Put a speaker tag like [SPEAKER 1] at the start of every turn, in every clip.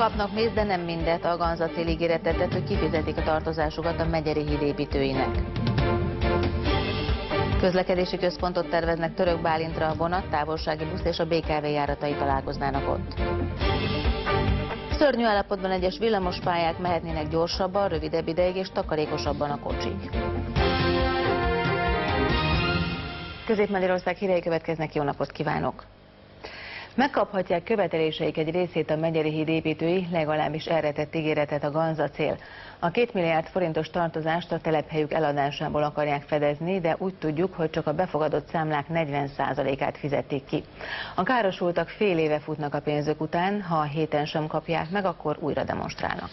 [SPEAKER 1] Kapnak pénzt, de nem mindet. A Ganzacél ígéretet tett, hogy kifizetik a tartozásukat a Megyeri híd építőinek. Közlekedési központot terveznek Török Bálintra, a vonat, távolsági busz és a BKV járatai találkoznának ott. Szörnyű állapotban egyes villamospályák, mehetnének gyorsabban, rövidebb ideig és takarékosabban a kocsik. Közép-Magyarország hírei következnek, jó napot kívánok! Megkaphatják követeléseik egy részét a Megyeri híd építői, legalábbis erre tett ígéretet a Ganzacél. A 2 milliárd forintos tartozást a telephelyük eladásából akarják fedezni, de úgy tudjuk, hogy csak a befogadott számlák 40%-át fizették ki. A károsultak fél éve futnak a pénzük után, ha a héten sem kapják meg, akkor újra demonstrálnak.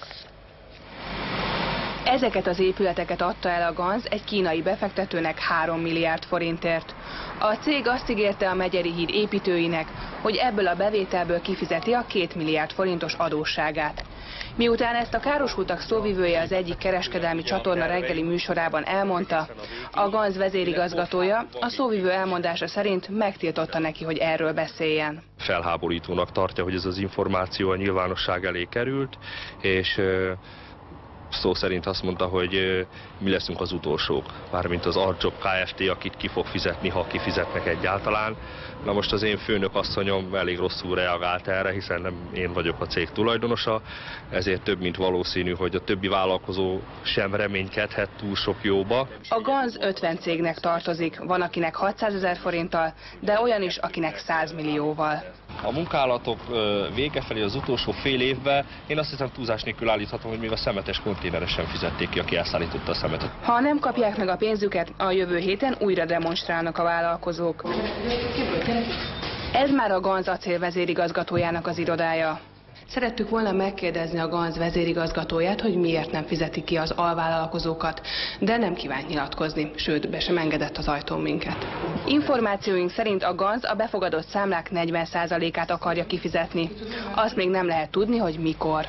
[SPEAKER 2] Ezeket az épületeket adta el a Ganz egy kínai befektetőnek 3 milliárd forintért. A cég azt ígérte a Megyeri híd építőinek, hogy ebből a bevételből kifizeti a 2 milliárd forintos adósságát. Miután ezt a károsultak szóvivője az egyik kereskedelmi csatorna reggeli műsorában elmondta, a Ganz vezérigazgatója a szóvivő elmondása szerint megtiltotta neki, hogy erről beszéljen.
[SPEAKER 3] Felháborítónak tartja, hogy ez az információ a nyilvánosság elé került, és szó szerint azt mondta, hogy mi leszünk az utolsók, mármint az Arjobb Kft., akit ki fog fizetni, ha kifizetnek egyáltalán. Na most az én főnök asszonyom elég rosszul reagált erre, hiszen nem én vagyok a cég tulajdonosa, ezért több mint valószínű, hogy a többi vállalkozó sem reménykedhet túl sok jóba.
[SPEAKER 2] A Ganz 50 cégnek tartozik, van akinek 600 000 forinttal, de olyan is, akinek 100 millióval.
[SPEAKER 3] A munkálatok vége felé az utolsó fél évben én azt hiszem túlzás nélkül állíthatom, hogy még a szemetes konténeres sem fizették ki, aki elszállította a szemetet.
[SPEAKER 2] Ha nem kapják meg a pénzüket, a jövő héten újra demonstrálnak a vállalkozók. Ez már a Ganzacél vezérigazgatójának az irodája. Szerettük volna megkérdezni a Ganz vezérigazgatóját, hogy miért nem fizeti ki az alvállalkozókat, de nem kívánt nyilatkozni, sőt, be sem engedett az ajtón minket. Információink szerint a Ganz a befogadott számlák 40%-át akarja kifizetni. Azt még nem lehet tudni, hogy mikor.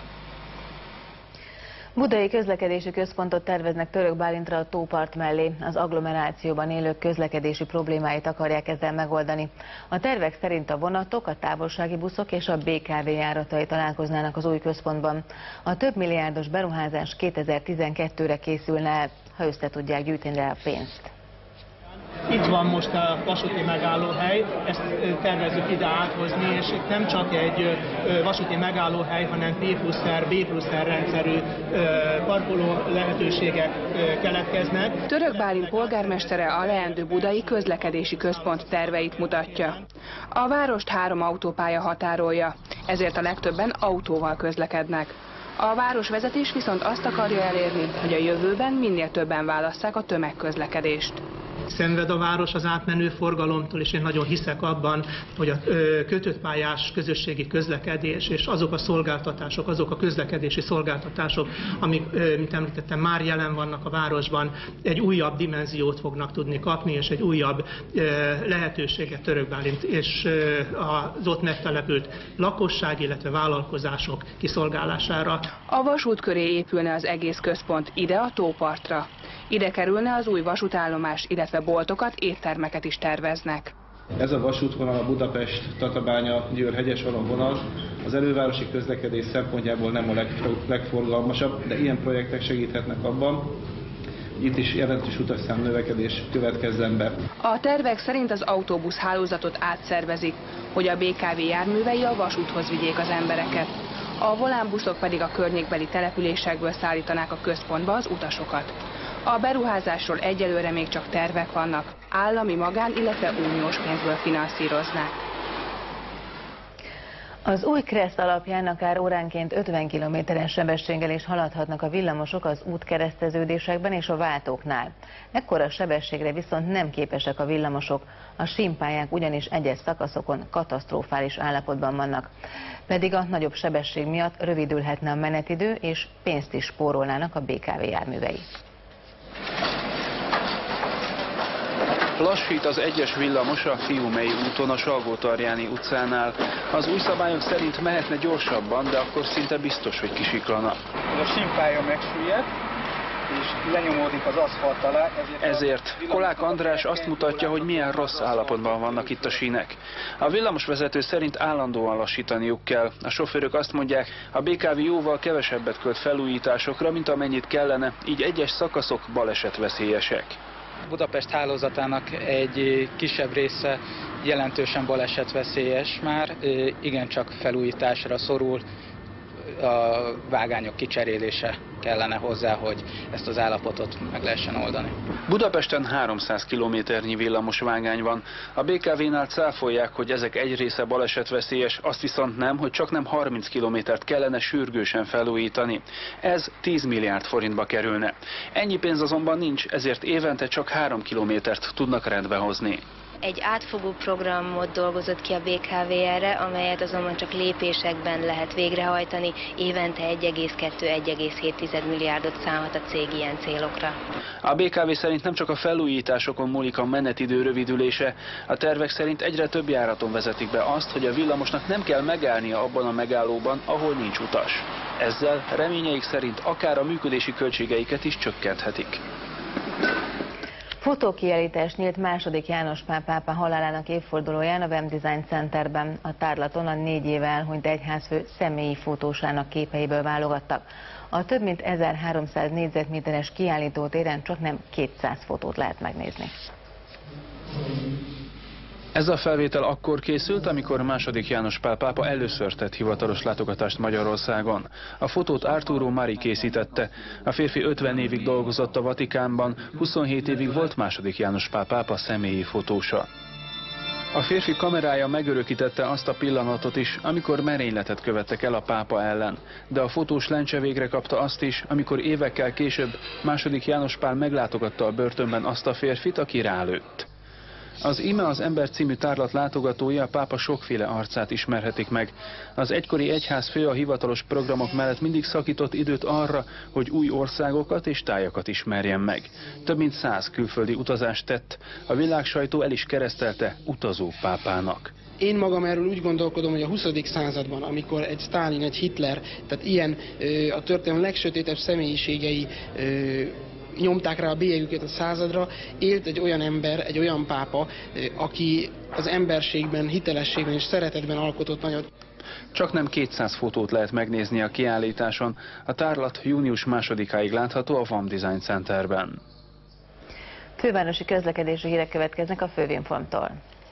[SPEAKER 1] Budai közlekedési központot terveznek Török Bálintra, a tópart mellé. Az agglomerációban élők közlekedési problémáit akarják ezzel megoldani. A tervek szerint a vonatok, a távolsági buszok és a BKV járatai találkoznának az új központban. A több milliárdos beruházás 2012-re készülne el, ha össze tudják gyűjteni rá a pénzt.
[SPEAKER 4] Itt van most a vasúti megállóhely, ezt tervezzük ide áthozni, és itt nem csak egy vasúti megállóhely, hanem P+R, B+R rendszerű parkoló lehetőségek keletkeznek.
[SPEAKER 2] Török Bálint polgármestere a leendő budai közlekedési központ terveit mutatja. A várost 3 autópálya határolja, ezért a legtöbben autóval közlekednek. A városvezetés viszont azt akarja elérni, hogy a jövőben minél többen válasszák a tömegközlekedést.
[SPEAKER 4] Szenved a város az átmenő forgalomtól, és én nagyon hiszek abban, hogy a kötött pályás közösségi közlekedés és azok a szolgáltatások, azok a közlekedési szolgáltatások, amik, mint említettem, már jelen vannak a városban, egy újabb dimenziót fognak tudni kapni, és egy újabb lehetőséget Török Bálint és az ott megtelepült lakosság, illetve vállalkozások kiszolgálására.
[SPEAKER 2] A vasút köré épülne az egész központ, ide a tópartra. Ide kerülne az új vasútállomás, illetve boltokat, éttermeket is terveznek.
[SPEAKER 5] Ez a vasútvonal a Budapest-Tatabánya-Győr-Hegyeshalom vonal az elővárosi közlekedés szempontjából nem a legforgalmasabb, de ilyen projektek segíthetnek abban, itt is jelentős utasszám növekedés következzen be.
[SPEAKER 2] A tervek szerint az autóbusz hálózatot átszervezik, hogy a BKV járművei a vasúthoz vigyék az embereket. A volánbuszok pedig a környékbeli településekből szállítanák a központba az utasokat. A beruházásról egyelőre még csak tervek vannak, állami, magán, illetve uniós pénzből finanszíroznák.
[SPEAKER 1] Az új KRESZ alapján akár óránként 50 km/h sebességgel is haladhatnak a villamosok az útkereszteződésekben és a váltóknál. Ekkora sebességre viszont nem képesek a villamosok, a símpályák ugyanis egyes szakaszokon katasztrofális állapotban vannak. Pedig a nagyobb sebesség miatt rövidülhetne a menetidő, és pénzt is spórolnának a BKV járművei.
[SPEAKER 6] Lassít az egyes villamos a Fiumei úton a Salgótarjáni utcánál. Az új szabályok szerint mehetne gyorsabban, de akkor szinte biztos, hogy kisiklana.
[SPEAKER 7] A símpálya megsüllyedt,
[SPEAKER 6] és lenyomódik az aszfalt alá. Ezért Kolák András azt mutatja, hogy milyen rossz állapotban vannak itt a sínek. A villamosvezető szerint állandóan lassítaniuk kell. A sofőrök azt mondják, a BKV jóval kevesebbet költ felújításokra, mint amennyit kellene, így egyes szakaszok balesetveszélyesek.
[SPEAKER 7] Budapest hálózatának egy kisebb része jelentősen balesetveszélyes már, igencsak felújításra szorul, a vágányok kicserélése kellene hozzá, hogy ezt az állapotot meg lehessen oldani.
[SPEAKER 6] Budapesten 300 kilométernyi villamos vágány van. A BKV-nál cáfolják, hogy ezek egy része balesetveszélyes, azt viszont nem, hogy csak nem 30 kilométert kellene sürgősen felújítani. Ez 10 milliárd forintba kerülne. Ennyi pénz azonban nincs, ezért évente csak 3 kilométert tudnak rendbe hozni.
[SPEAKER 8] Egy átfogó programot dolgozott ki a BKV erre, amelyet azonban csak lépésekben lehet végrehajtani. Évente 1,2-1,7 milliárdot szánhat a cég ilyen célokra.
[SPEAKER 6] A BKV szerint nem csak a felújításokon múlik a menetidő rövidülése. A tervek szerint egyre több járaton vezetik be azt, hogy a villamosnak nem kell megállnia abban a megállóban, ahol nincs utas. Ezzel reményeik szerint akár a működési költségeiket is csökkenthetik.
[SPEAKER 1] Fotókiállítás nyílt II. János Pál pápa halálának évfordulóján a VEM Design Centerben. A tárlaton a 4 éve elhunyt egyházfő személyi fotósának képeiből válogattak. A több mint 1300 négyzetméteres kiállítótéren csaknem 200 fotót lehet megnézni.
[SPEAKER 6] Ez a felvétel akkor készült, amikor II. János Pál pápa először tett hivatalos látogatást Magyarországon. A fotót Arturo Mari készítette. A férfi 50 évig dolgozott a Vatikánban, 27 évig volt II. János Pál pápa személyi fotósa. A férfi kamerája megörökítette azt a pillanatot is, amikor merényletet követtek el a pápa ellen. De a fotós lencse végre kapta azt is, amikor évekkel később II. János Pál meglátogatta a börtönben azt a férfit, aki rálőtt. Az Íme az ember című tárlat látogatói a pápa sokféle arcát ismerhetik meg. Az egykori egyházfő a hivatalos programok mellett mindig szakított időt arra, hogy új országokat és tájakat ismerjen meg. Több mint 100 külföldi utazást tett. A világsajtó el is keresztelte utazó pápának.
[SPEAKER 9] Én magam erről úgy gondolkodom, hogy a 20. században, amikor egy Sztálin, egy Hitler, tehát ilyen a történelem legsötétebb személyiségei nyomták rá a bélyegüket a századra, élt egy olyan ember, egy olyan pápa, aki az emberségben, hitelességben és szeretetben alkotott nagyot.
[SPEAKER 6] Csaknem 200 fotót lehet megnézni a kiállításon. A tárlat június 2-áig látható a VAM Design Centerben.
[SPEAKER 1] Fővárosi közlekedési hírek következnek a Fővinformtól.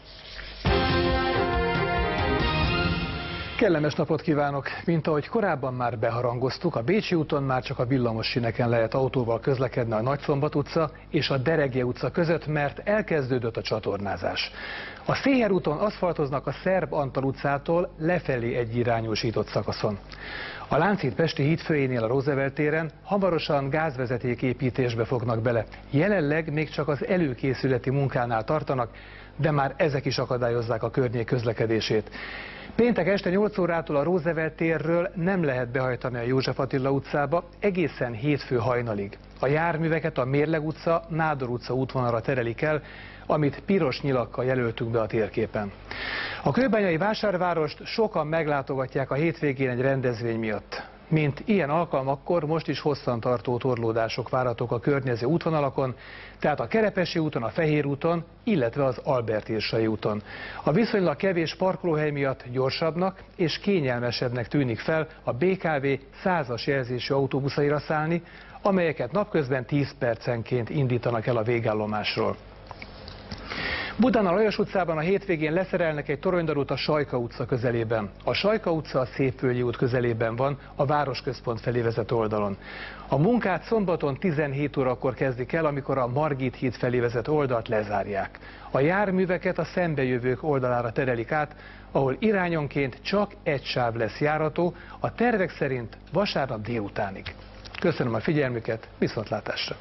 [SPEAKER 10] Kellemes napot kívánok! Mint ahogy korábban már beharangoztuk, a Bécsi úton már csak a villamos síneken lehet autóval közlekedni a Nagyszombat utca és a Deregje utca között, mert elkezdődött a csatornázás. A Széher úton aszfaltoznak a Szerb Antal utcától lefelé egyirányúsított szakaszon. A Lánchíd-Pesti hídfőjénél a Roosevelt téren hamarosan gázvezeték építésbe fognak bele. Jelenleg még csak az előkészületi munkánál tartanak, de már ezek is akadályozzák a környék közlekedését. Péntek este 8 órától a Roosevelt térről nem lehet behajtani a József Attila utcába egészen hétfő hajnalig. A járműveket a Mérleg utca, Nádor utca útvonalra terelik el, amit piros nyilakkal jelöltünk be a térképen. A kőbányai vásárvárost sokan meglátogatják a hétvégén egy rendezvény miatt. Mint ilyen alkalmakkor most is hosszantartó torlódások várhatók a környező útvonalakon, tehát a Kerepesi úton, a Fehér úton, illetve az Albert-Irsai úton. A viszonylag kevés parkolóhely miatt gyorsabbnak és kényelmesebbnek tűnik fel a BKV 100-as jelzésű autóbuszaira szállni, amelyeket napközben 10 percenként indítanak el a végállomásról. Budán a Lajos utcában a hétvégén leszerelnek egy toronydarút a Sajka utca közelében. A Sajka utca a Szépvölgyi út közelében van, a városközpont felé vezető oldalon. A munkát szombaton 17 órakor kezdik el, amikor a Margit híd felé vezető oldalt lezárják. A járműveket a szembejövők oldalára terelik át, ahol irányonként csak egy sáv lesz járható, a tervek szerint vasárnap délutánig. Köszönöm a figyelmüket, viszontlátásra!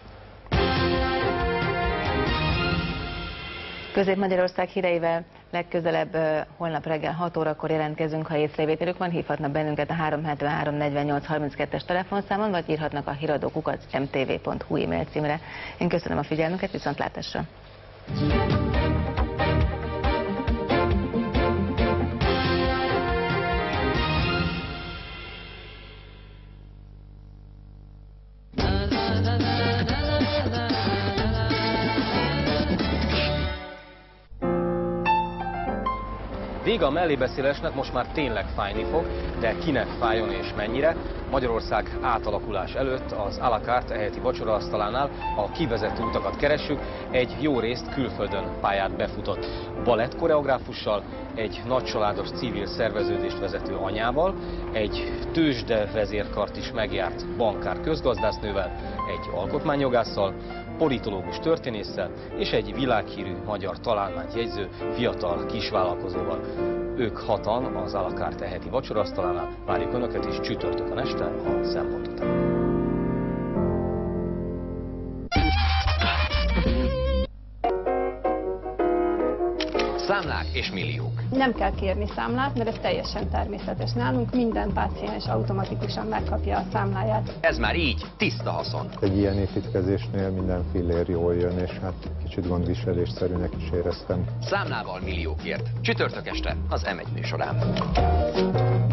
[SPEAKER 1] Közép-Magyarország híreivel legközelebb holnap reggel 6 órakor jelentkezünk, ha észrevételük van, hívhatnak bennünket a 373 48 32-es telefonszámon, vagy írhatnak a híradókukac.mtv.hu e-mail címre. Én köszönöm a figyelmüket, viszontlátásra!
[SPEAKER 11] Da da da da Vége a mellébeszélésnek, most már tényleg fájni fog, de kinek fájjon és mennyire? Magyarország átalakulás előtt az à la carte eheti vacsoraasztalánál a kivezető utakat keressük, egy jó részt külföldön pályát befutott balettkoreográfussal, egy nagycsaládos civil szerveződést vezető anyával, egy tőzsde vezérkart is megjárt bankár közgazdásznővel, egy alkotmányjogásszal, politológus történésszel és egy világhírű magyar találmányt jegyző fiatal kisvállalkozóval. Ők hatan az à la carte eheti vacsoraasztalánál, várjuk Önöket is csütörtökön este a Szempont után.
[SPEAKER 12] Számlák és milliók.
[SPEAKER 13] Nem kell kérni számlát, mert ez teljesen természetes. Nálunk minden páciens automatikusan megkapja a számláját.
[SPEAKER 12] Ez már így tiszta haszon.
[SPEAKER 14] Egy ilyen építkezésnél minden fillér jól jön, és hát kicsit gondviselésszerűnek is éreztem.
[SPEAKER 12] Számlával milliókért. Csütörtök este az M1 műsorán.